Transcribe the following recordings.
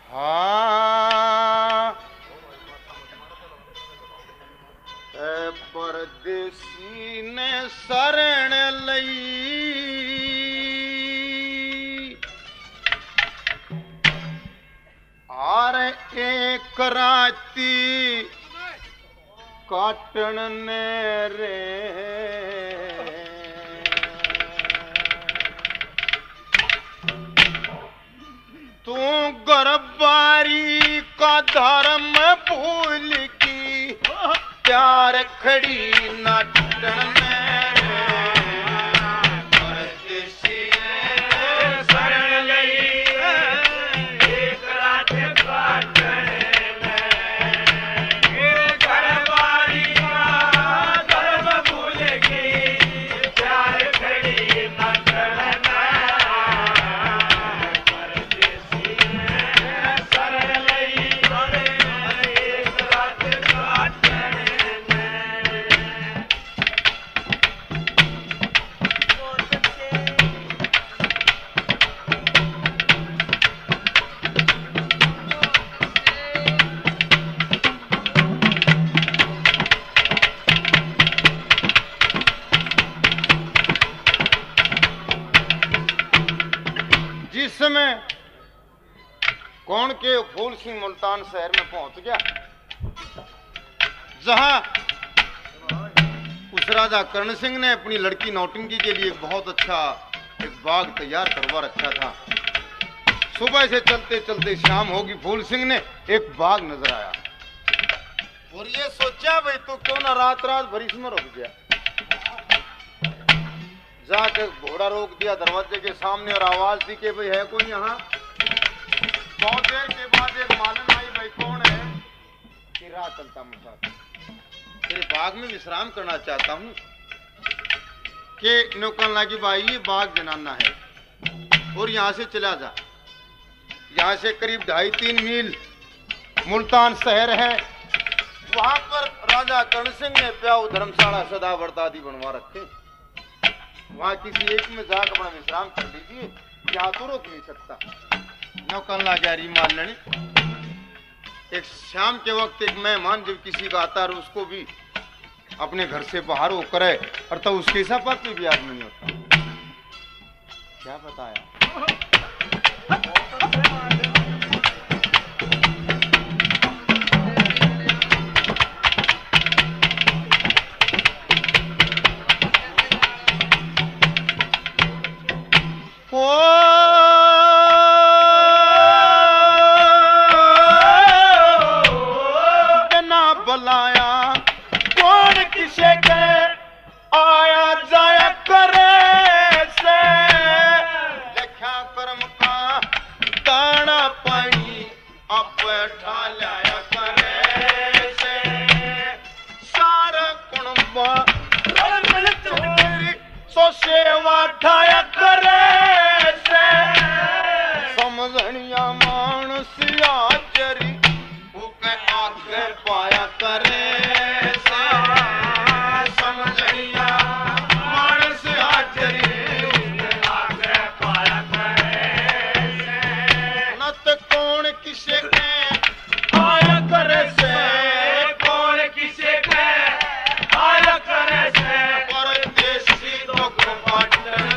हाँ परदेसी ने शरण लई आर एक राती काटन ने रे तू गरबारी का धर्म भूल की प्यार खड़ी नाटन में परदेसी शरण लई एक रात काटन में गरबारी का धर्म भूल की प्यार खड़ी नाटन में परदेसी शरण लई एक रात काटन जिसमें कौन के फूल सिंह मुल्तान शहर में पहुंच गया, जहां उस राजा कर्ण सिंह ने अपनी लड़की नौटंकी के लिए बहुत अच्छा एक बाग तैयार करवा रखा था। सुबह से चलते चलते शाम होगी, फूल सिंह ने एक बाग नजर आया और ये सोचा भाई तो क्यों ना रात रात भर इसमें रुक गया। जाकर घोड़ा रोक दिया दरवाजे के सामने और आवाज दी कि भाई है कोई यहाँ। बहुत देर के बाद एक मालन आई, भाई कौन है? कि राह चलता मुसाफिर, तेरे बाग में विश्राम करना चाहता हूँ। कि नौकन लगी भाई ये बाग जनाना है और यहाँ से चला जा। यहाँ से करीब 2.5-3 मील मुल्तान शहर है, वहां पर राजा कर्ण सिंह ने प्याऊ धर्मशाला सदावर्त आदि बनवा रखे। वहां किसी एक में जाकर अपना विश्राम कर लीजिए, यहाँ तो रोक नहीं सकता। नौकन लाजारी मान लेने एक शाम के वक्त एक मेहमान जब किसी का आता है उसको भी अपने घर से बाहर वो करे और तब उसके हिसाब पे भी आदमी नहीं होता। क्या बताया? बिना बुलाया कौन किसे के आया जाया करे से, लिखा कर्म का दाना पानी अब ढालाया करे से, सारा कुणबा रल चोरी सो सेवा ढाया करे से, समझनिया मानस आचरी उके आगे पाया करे से, समझनिया मानस आचरी उके आगे पाया करे से, नत कौन किसे के आया करे से, कौन किसे के आया करे से, परदेसी दुख बांटने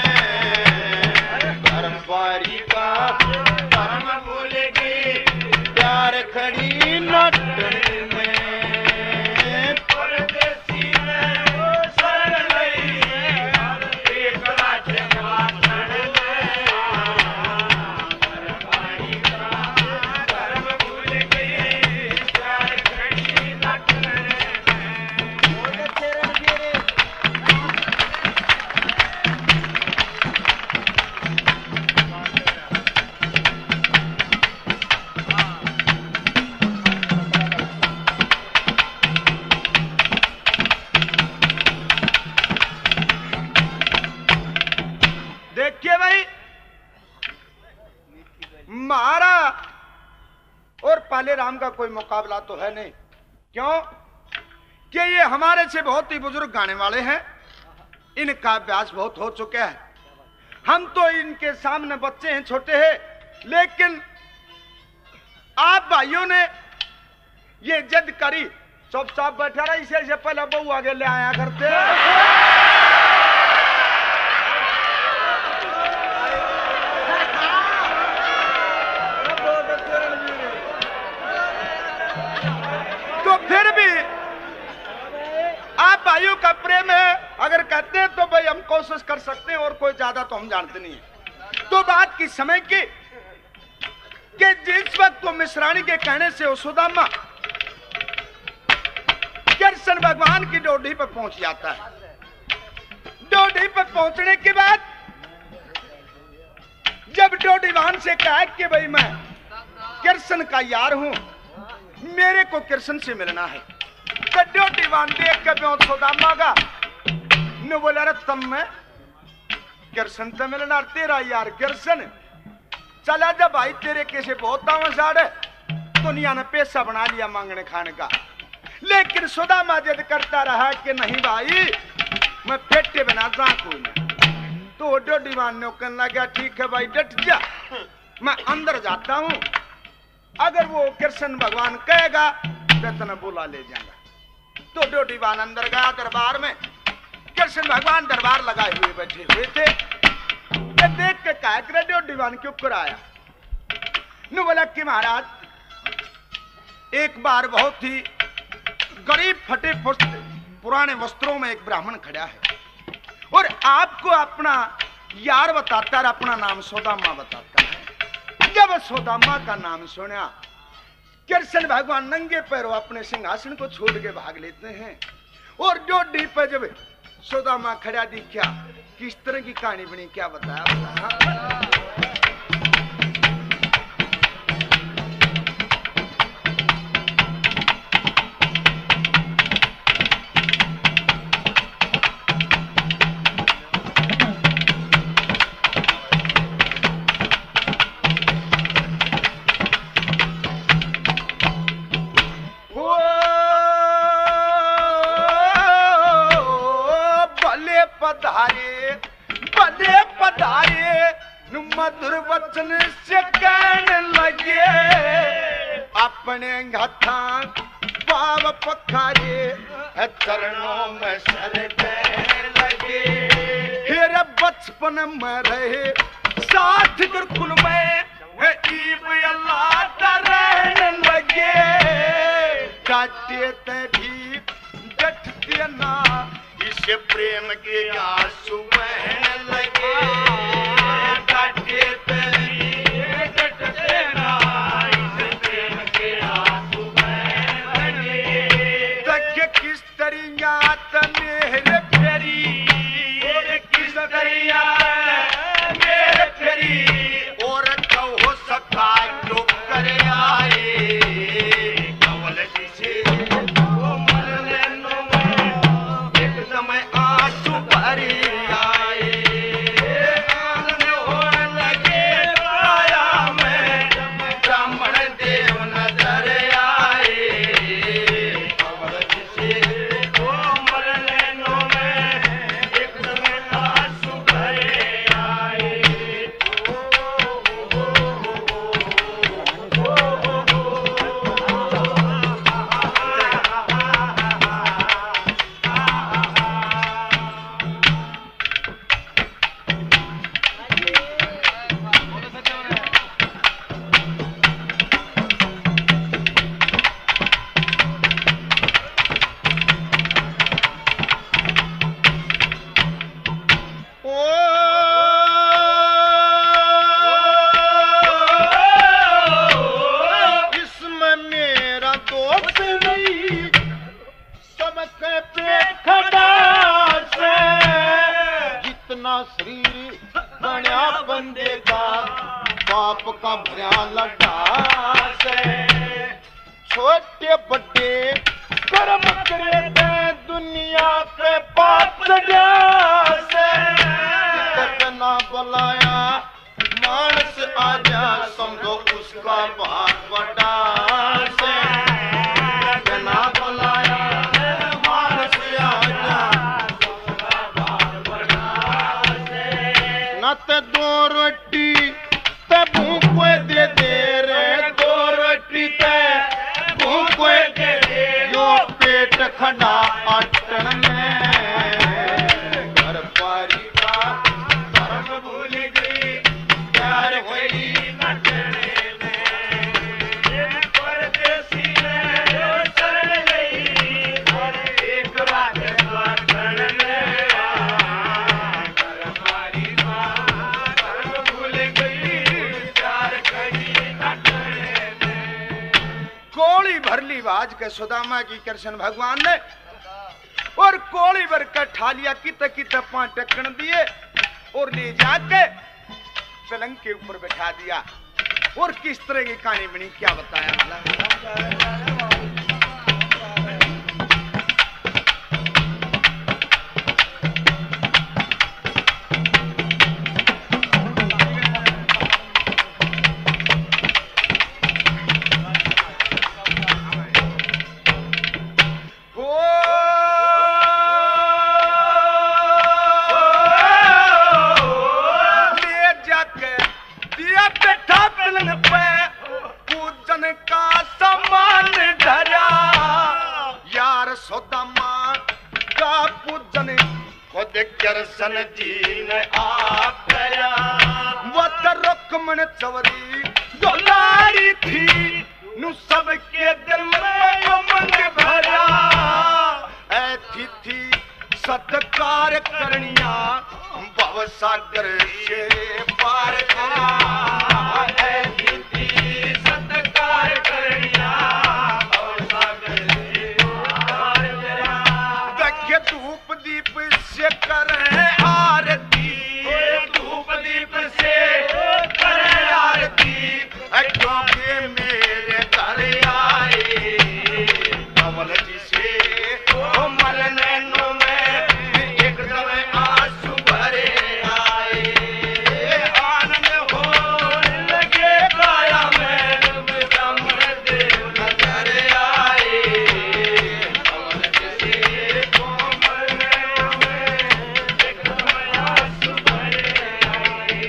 धर्मवारी का धर्म भूलेगी प्यार खड़ी नाटन में, परदेसी ने शरण लई एक राज्य काटन में, धर्मवारी का धर्म भूल गई प्यार खड़ी नाटन में। देखिए भाई, महारा और पाले राम का कोई मुकाबला तो है नहीं। क्यों कि ये हमारे से बहुत ही बुजुर्ग गाने वाले हैं, इनका अभ्यास बहुत हो चुका है। हम तो इनके सामने बच्चे हैं, छोटे हैं, लेकिन भाइयों ने ये जिद करी, चुपचाप बैठा रहा, इसे पहले बहू आगे ले आया करते। तो फिर भी आप भाइयों का प्रेम है, अगर कहते हैं तो भाई हम कोशिश कर सकते हैं, और कोई ज्यादा तो हम जानते नहीं है। तो बात की समय की कि जिस वक्त वो मिश्राणी के कहने से सुदामा कृष्ण भगवान की डोडी पर पहुंच जाता है। डोडी पर पहुंचने के बाद जब डोडीवान से कहा कि भाई मैं कृष्ण का यार हूं, मेरे को कृष्ण से मिलना है, तो डोडीवान देख के बेहोश सुदामा का ने बोला, रे तम में कृष्ण से मिलना, तेरा यार कृष्ण, चला जा भाई, तेरे कैसे बहुत तामसाड़ है, दुनिया ने पैसा बना लिया मांगने खाने का। लेकिन सुदामा जिद करता रहा कि नहीं भाई, मैं फेटे बिना कोई नहीं। तो डोडीवान ने कहने लगा, ठीक है भाई डट जा, मैं अंदर जाता हूं, अगर वो कृष्ण भगवान कहेगा तो तना बुला ले जाऊंगा। तो डोडीवान अंदर गया दरबार में, कृष्ण भगवान दरबार लगाए हुए बैठे हुए थे। देख के कहा कि डोडीवान क्यों कराया? नु बोला कि महाराज, एक बार बहुत ही गरीब फटे पुराने वस्त्रों में एक ब्राह्मण खड़ा है और आपको अपना यार बताता है, अपना नाम सुदामा बताता है। जब सुदामा का नाम सुना, कृष्ण भगवान नंगे पैरों अपने सिंहासन को छोड़ के भाग लेते हैं और डोडी पर जब सुदामा खड़ा दिखा, किस तरह की कहानी बनी, क्या बताया? मधुर वचन से कहने लगे, अपने हथा पाव पखारे, चरणों में सर देने लगे। फिर बचपन में रहे साथ गुरुकुल में, ईब अल्लाह रहने लगे। काटे भी डटते ना, इसे प्रेम के आंसू बहने लगे। का भरा लड्डा से छोटे बड़े कर्म करे दे दुनिया पे पाप से ना बुलाया मानस आजा समझो उसका बहुत बड़ा से ना बुलाया मानस आजा उसका बहुत बड़ा से न तो दो रोटी तब को दे रे दो रोटी खड़ा अटन में घर पारी का धर्म भूल गई प्यार भई नटने में परदेसी ने चल गई एक रात बटन में घर पारी का धर्म भूल गई प्यार कहीं नटने में। कोड़ी भरली बाज के सुदामा की कृष्ण भगवान ने और कोड़ी भर कर ठा लिया कित कित पांच टक्कन दिए और ले जाके पलंग के ऊपर बैठा दिया। और किस तरह की कहानी बनी क्या बताया कृष्ण जी ने आप गया वत रुक्मण चवरी दुलारी थी नु सबके दिल में उमंग भरा ऐथी थी सत्कार करनिया भव सागर से पार करा ऐथी थी सत्कार करनिया भव सागर से पार करा। देखे धूप दीप से करे आरती धूप दीप से करे आरती क्योंकि मेरे घर आए कमल जी से कोमल नैनों में एकदम आंसू भरे आए आनंद हो लगे काया में ब्रह्मण देव नजर आए कमल जी से कोमल नैनों में एकदम आंसू भरे आए।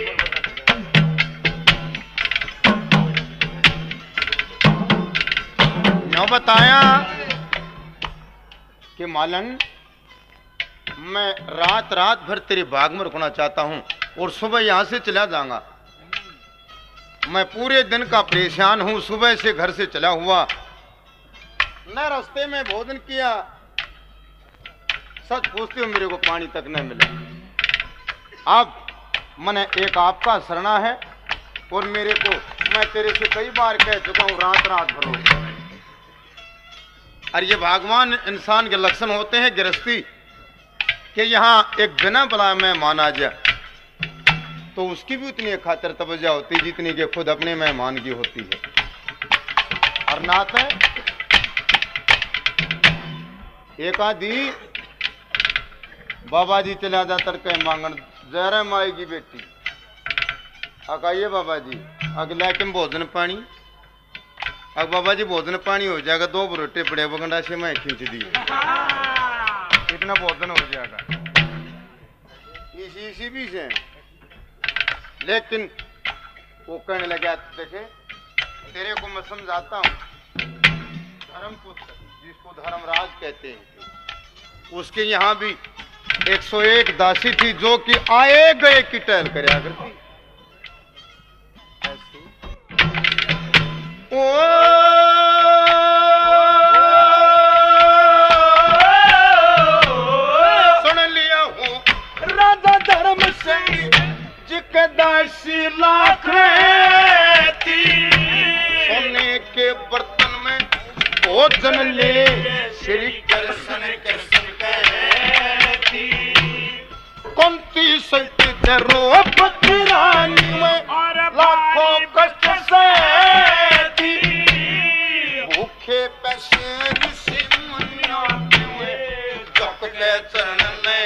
यूं बताया कि मालन मैं रात रात भर तेरे बाग में रुकना चाहता हूं और सुबह यहां से चला जाऊंगा। मैं पूरे दिन का परेशान हूं, सुबह से घर से चला हुआ न रास्ते में भोजन किया, सच पूछते हो मेरे को पानी तक न मिला। अब मैंने एक आपका शरणा है और मेरे को मैं तेरे से कई बार कह चुका हूं रात रात भर रुक। और ये भगवान इंसान के लक्षण होते हैं गृहस्थी कि यहाँ एक बिना बुलाए मेहमान आ जाए तो उसकी भी उतनी खातिर तवज्जो होती जितनी कि खुद अपने मेहमान की होती है। और नात है एक आदि बाबा जी चला जा तड़के मांगन जहरा माई की बेटी अकाइए बाबा जी अगला कि भोजन पानी। अब बाबा जी भोजन पानी हो जाएगा, 2 बरोटे पड़े बगंडा से मैं खींच दिए इतना भोजन हो जाएगा इसी भी से। लेकिन वो कहने लगा देखे तेरे को मैं समझाता हूँ, धर्मपुत्र जिसको धर्मराज कहते हैं उसके यहाँ भी 101 दासी थी जो कि आए गए की टहल करया करती। सुन लिया हूँ राजा धर्म सिंह जिके दासी लाख थी, सोने के बर्तन में भोजन ले श्री कृष्ण कृष्ण कहती। कुंती सती द्रौपदी रानी में लाखों कष्ट से भूखे पैसे ऋषि मुनियों हुए झुकते चरण में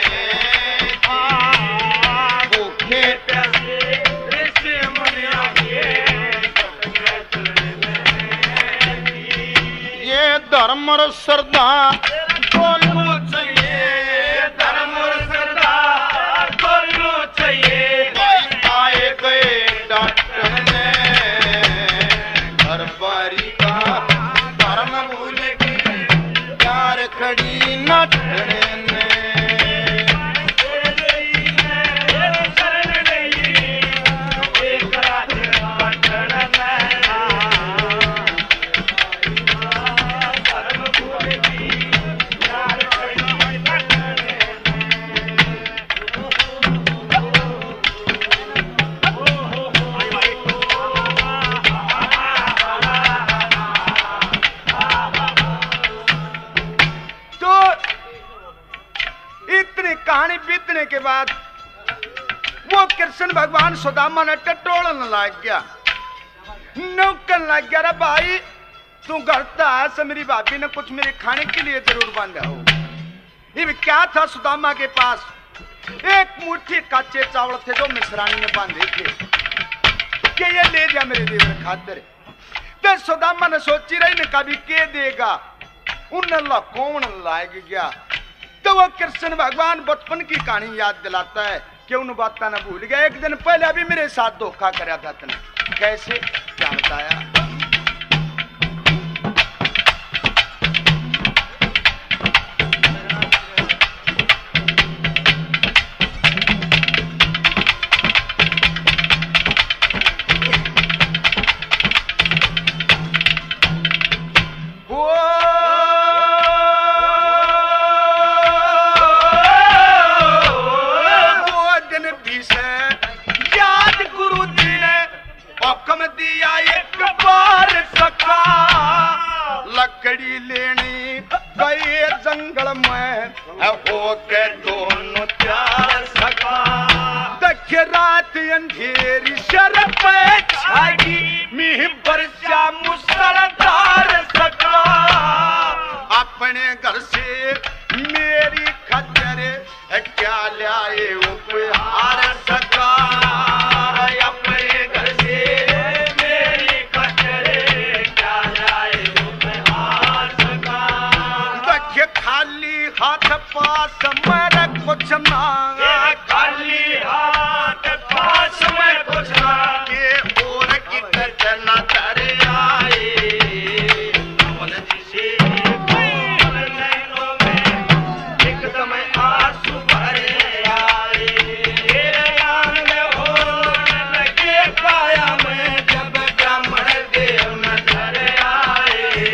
भूखे पैसे ऋषि मुनियों हुए झुकते चरण में। ये धर्म और श्रद्धा दोनों चाहिए, धर्म और श्रद्धा दोनों चाहिए। आए गए डॉक्टर ने घर बारी का धर्म भूल के प्यार बीतने के बाद वो कृष्ण भगवान सुदामा ने टटोलन लग गया, नौकन लग गया। रे भाई तू घर है से मेरी भाभी ने कुछ मेरे खाने के लिए जरूर बांधा हो। ये क्या था सुदामा के पास? एक मुट्ठी कच्चे चावल थे जो मिश्रानी ने बांधे थे कि ये ले जा मेरे देवर खातिर। तो सुदामा ने सोची रही ने कभी के देगा, उन्हें कौन लाग गया। तो वो कृष्ण भगवान बचपन की कहानी याद दिलाता है कि उन बातों ने भूल गया। एक दिन पहले अभी मेरे साथ धोखा कराया था तने, कैसे क्या बताया? लकड़ी लेनी गए जंगल में हो के दोनों प्यार सका। देख रात अंधेरी शरफ छागी मीह बरसा मुसलधार सका। अपने घर से मेरी खच्चर क्या लाए उपहार सका। हाथ पास मेरे कुछ ना, खाली हाथ पास में कुछ ना, ये और की तरह नजर आए। जिसे नैनों में एकदम आंसू भरे आए। लगे काया में जब ब्राह्मण देव नजर आए।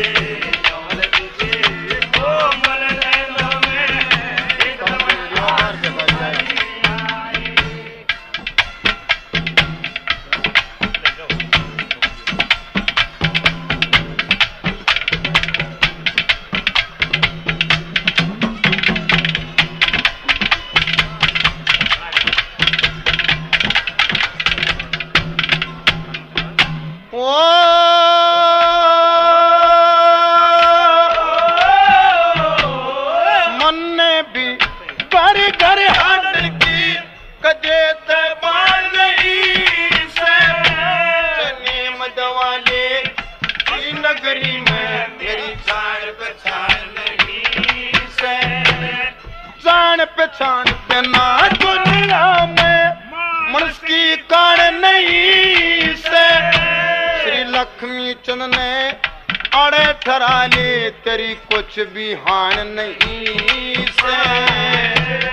नगरी में मेरी जान पहचान नहीं से, जान पहचान बिना दुनिया में मनुष्य की कान नहीं से। श्री लक्ष्मी चंद ने अड़े ठहरा ले तेरी कुछ भी हान नहीं से।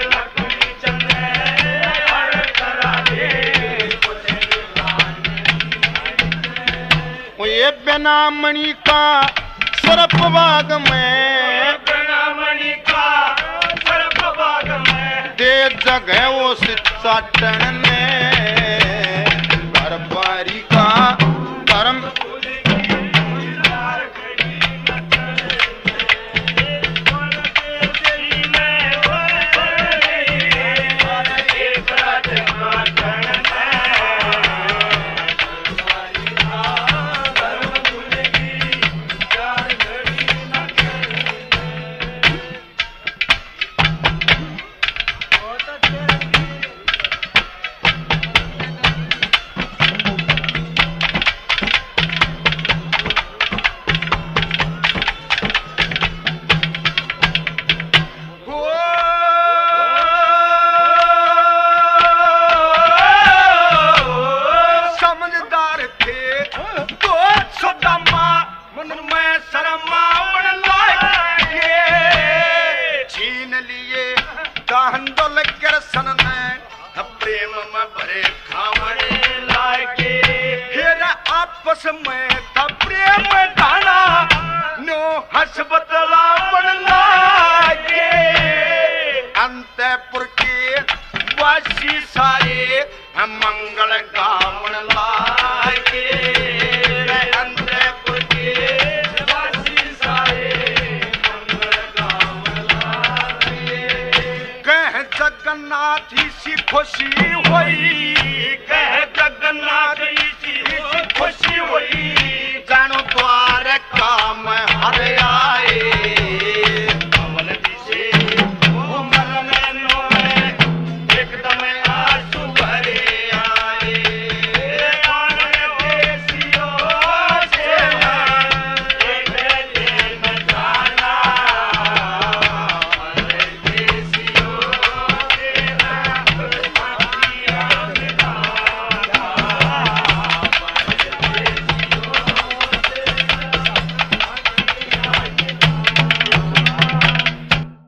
ये बिना मणि का सर्प बाग में, बिना मणि का सर्प बाग में दे जगह वो चाटन में। घर बारी का कर्म प्रेम में भरे खावड़े लागे। फिर आपस में